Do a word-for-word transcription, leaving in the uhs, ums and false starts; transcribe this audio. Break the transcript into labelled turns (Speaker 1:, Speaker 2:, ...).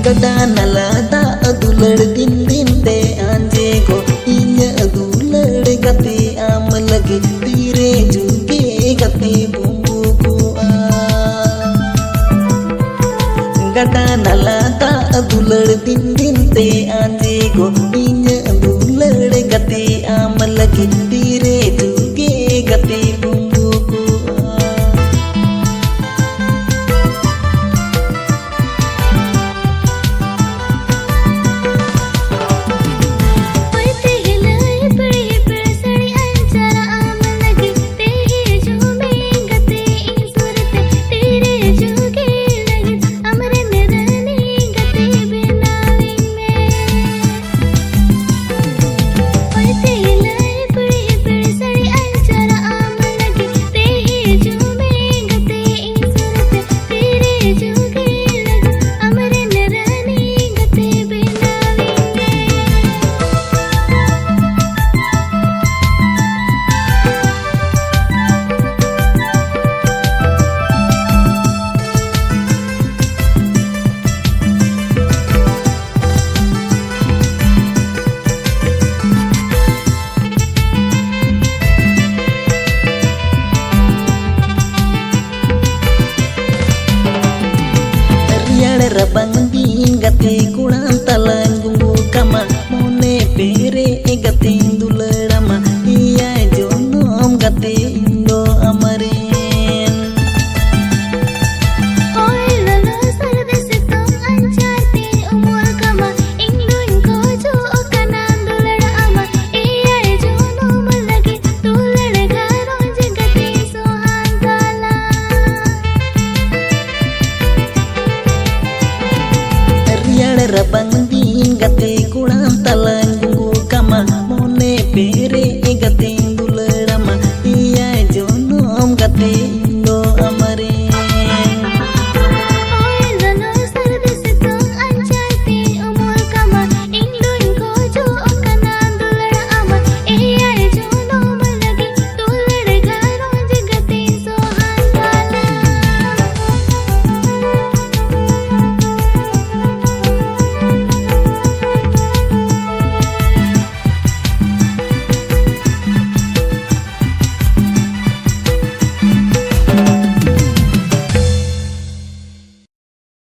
Speaker 1: gada nalada adular din din te anje ko inya adular gati am lagi tire juge gati bumbu ko gada nalada adular din din te anje ko inya adular gati am lagi tire juge gati bumbu ko rabang din gati kurang talan gunggu kama mone pere gati dularama iya jonom gati indo amarin hoy lalo sarde sitong anjati umur kama indun ko jo kanan dularama iya jonom lagi dular garon jagati sohan kala rabang din gati